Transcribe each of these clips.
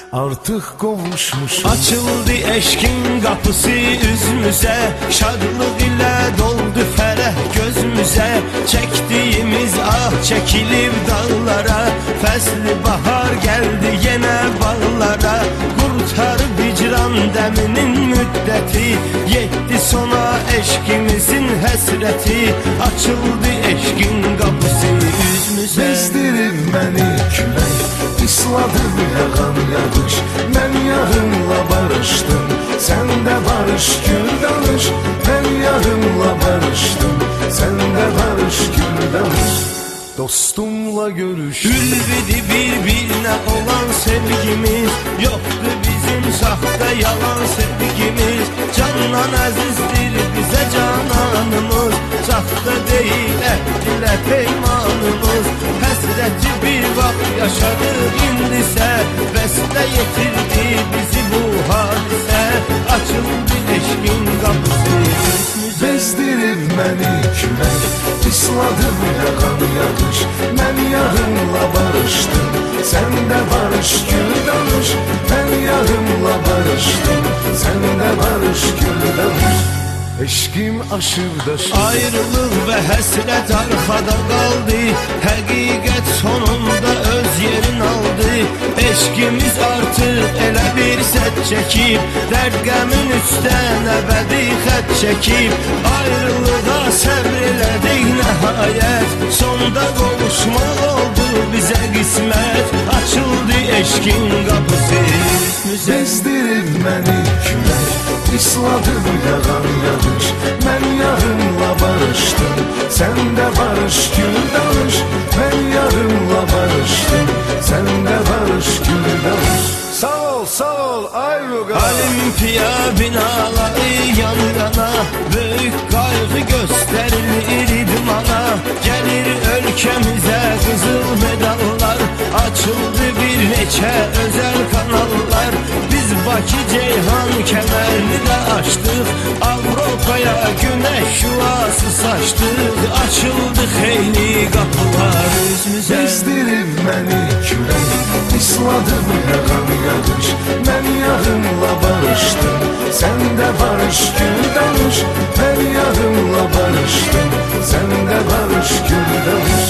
artıq qovuşmuş. Açıldı eşkin qapısı üzümüzə, şadlıq ilə doldu fərəh gözümüzə. Çəkdiyimiz ah çəkilib dağlara, fəsli bahar gəldi yenə bağlara. Qurtarıb hicran dəminin müddəti, yetdi sona eşkimizin həsrəti. Açıldı eşkin qapısı üzümüzə. Bezdirib məni külək, isladır yağan yağış. Mən yağınla barışdım, sən də barış gül danış. Mən yağınla barışdım, sən də barış gül danış. Dostumla görüş. Ülbidi bir-birinə olan sevgimiz, yoxdur bizim saxta yalan sevgimiz. Candan əzizdir bizə cananımız, saxta deyil əhdilə peymanımız. Həsrəti bir vaxt yaşadıq indisə, vəslə yetirdi bizi bu hadisə. Açıldı eşkin qapısı üzümüzə. Bezdirib məni külək, isladır yağan yağış. Mən yağınla barışdım, sən də barış gül danış. Mən yağınla barışdım, sən də barış gül danış. Eşkim aşıb daşıb, Ayrılıq və həsrət arxada qaldı, həqiqət sonunda öz yerin aldı. Eşkimiz artıq elə bir sət çəkib, dərd qəmin üstdən əbədi xət çəkib. Ayrılığa səbr elədik nəhayət, sonda qovuşmaq oldu bizə qismət. Açıldı eşkin qapısı üzümüzə. bezdirib məni külək, isladır yağan yağış. Mən yağınla barışdım, sən də barış gül danış. Mən yağınla barışdım, sən də barış gül danış. Sağ ol ay Vüqar. Olimpiya binaları yan yana, böyük qayğı göstərilir idmana. Gəlir ölkəmizə qızıl medallar, açıldı bir neçə özəl kanallar. Biz Bakı Ceyhan kəmərini də açdıq, Avropaya günəş şüası saçdıq. Açıldı xeyli qapılar üzümüzə. Bezdirib məni külək, isladır yağan yağış. Mən yağınla barışdım, sən də barış gül danış. Mən yağınla barışdım, sən də barış gül danış.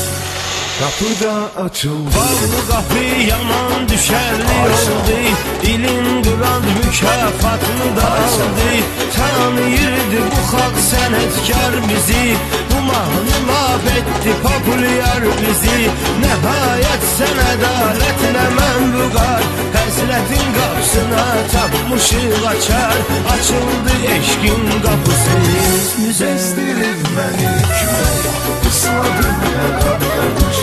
Qapıda açıldı, Bağlı qapı yaman düşərli oldu, İlin qurad mükafatını da aldı. Tanıyırdı bu xalq sənətkar bizi, bu mahnı laf etdi populyar bizi. Nəhayət sən ədalətlə mən Vüqar, həsrətin qapısına tapmışıq açar. Açıldı eşkin qapısı üzümüzə. bezdirib məni külək, isladır yağan yağış.